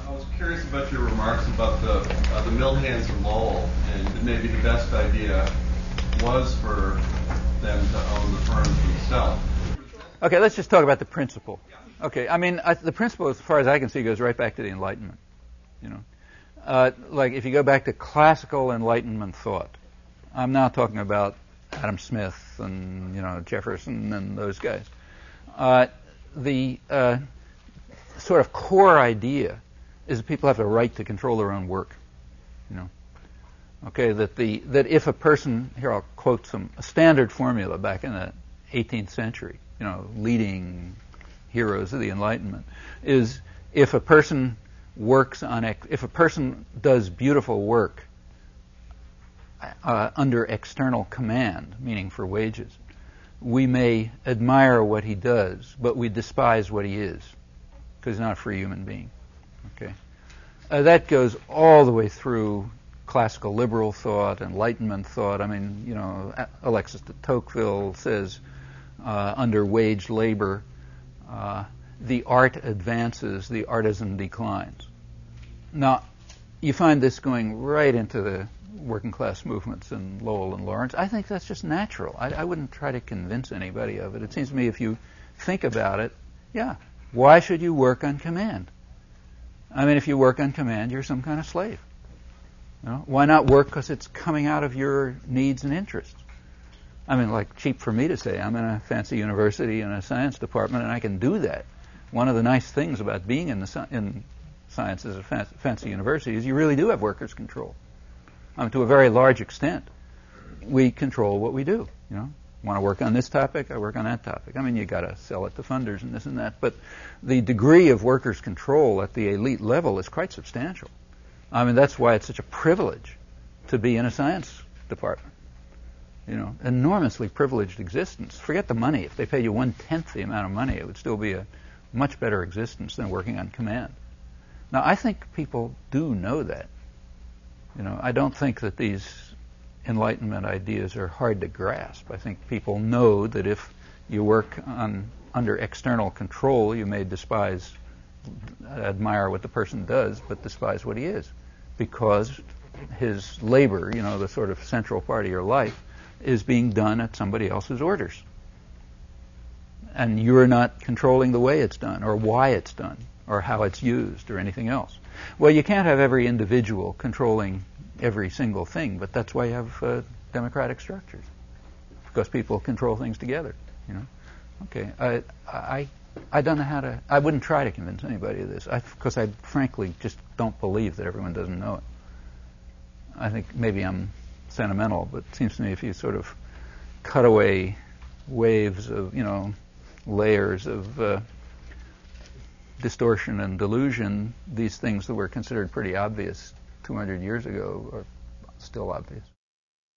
I was curious about your remarks about the mill hands of Lowell, and maybe the best idea was for them to own the firms themselves. Okay, let's just talk about the principle. Okay, I mean, the principle, as far as I can see, goes right back to the Enlightenment. You know, like if you go back to classical Enlightenment thought, I'm now talking about Adam Smith and Jefferson and those guys. The sort of core idea is that people have the right to control their own work. Okay, that if a person, here I'll quote a standard formula back in the 18th century, leading heroes of the Enlightenment, is if a person does beautiful work under external command, meaning for wages, we may admire what he does, but we despise what he is, because he's not a free human being. Okay, that goes all the way through classical liberal thought, Enlightenment thought. I mean, Alexis de Tocqueville says, under wage labor, the art advances, the artisan declines. Now, you find this going right into the working class movements in Lowell and Lawrence. I think that's just natural. I wouldn't try to convince anybody of it. It seems to me if you think about it, why should you work on command? I mean, if you work on command, you're some kind of slave. Why not work because it's coming out of your needs and interests? I mean, like, cheap for me to say, I'm in a fancy university in a science department and I can do that. One of the nice things about being in sciences at fancy university is you really do have workers' control. To a very large extent, we control what we do. Want to work on this topic, I work on that topic. I mean, you got to sell it to funders and this and that, but the degree of workers' control at the elite level is quite substantial. I mean, that's why it's such a privilege to be in a science department. Enormously privileged existence. Forget the money. If they paid you 1/10 the amount of money, it would still be a much better existence than working on command. Now, I think people do know that. I don't think that these Enlightenment ideas are hard to grasp. I think people know that if you work under external control, you may admire what the person does, but despise what he is, because his labor, the sort of central part of your life, is being done at somebody else's orders. And you're not controlling the way it's done, or why it's done, or how it's used, or anything else. Well, you can't have every individual controlling every single thing, but that's why you have democratic structures, because people control things together. Okay, I don't know how to. I wouldn't try to convince anybody of this, because I frankly just don't believe that everyone doesn't know it. I think maybe I'm sentimental, but it seems to me if you sort of cut away waves of layers of distortion and delusion, these things that were considered pretty obvious 200 years ago are still obvious.